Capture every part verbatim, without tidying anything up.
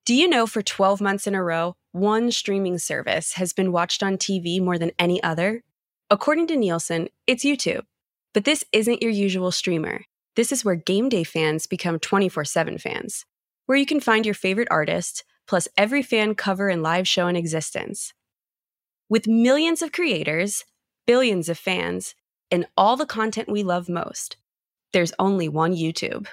Do you know for twelve months in a row, one streaming service has been watched on T V more than any other? According to Nielsen, it's YouTube. But this isn't your usual streamer. This is where game day fans become twenty-four seven fans, where you can find your favorite artist, plus every fan cover and live show in existence. With millions of creators, billions of fans, and all the content we love most, there's only one YouTube.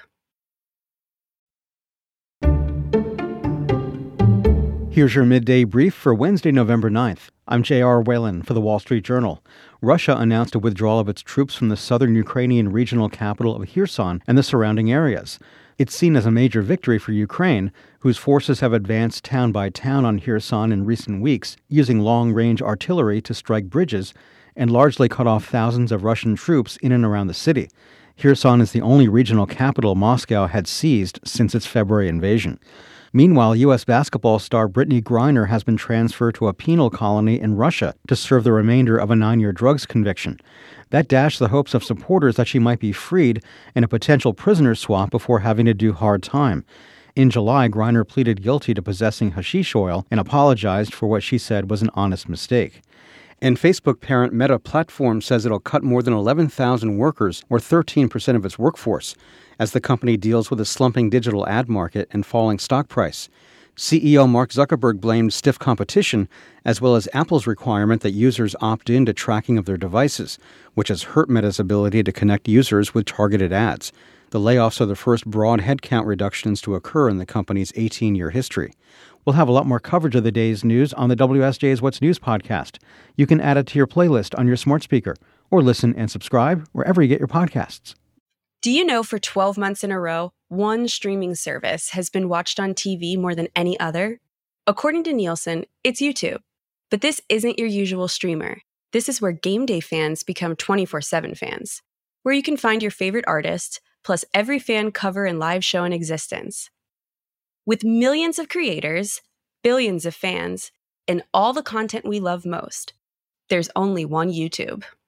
Here's your midday brief for Wednesday, November ninth. I'm J R. Whalen for The Wall Street Journal. Russia announced a withdrawal of its troops from the southern Ukrainian regional capital of Kherson and the surrounding areas. It's seen as a major victory for Ukraine, whose forces have advanced town by town on Kherson in recent weeks, using long-range artillery to strike bridges and largely cut off thousands of Russian troops in and around the city. Kherson is the only regional capital Moscow had seized since its February invasion. Meanwhile, U S basketball star Brittney Griner has been transferred to a penal colony in Russia to serve the remainder of a nine-year drugs conviction. That dashed the hopes of supporters that she might be freed in a potential prisoner swap before having to do hard time. In July, Griner pleaded guilty to possessing hashish oil and apologized for what she said was an honest mistake. And Facebook parent Meta Platforms says it'll cut more than eleven thousand workers, or thirteen percent of its workforce, as the company deals with a slumping digital ad market and falling stock price. C E O Mark Zuckerberg blamed stiff competition, as well as Apple's requirement that users opt in to tracking of their devices, which has hurt Meta's ability to connect users with targeted ads. The layoffs are the first broad headcount reductions to occur in the company's eighteen-year history. We'll have a lot more coverage of the day's news on the W S J's What's News podcast. You can add it to your playlist on your smart speaker, or listen and subscribe wherever you get your podcasts. Do you know for twelve months in a row, one streaming service has been watched on T V more than any other? According to Nielsen, it's YouTube. But this isn't your usual streamer. This is where game day fans become twenty-four seven fans, where you can find your favorite artist, plus every fan cover and live show in existence. With millions of creators, billions of fans, and all the content we love most, there's only one YouTube.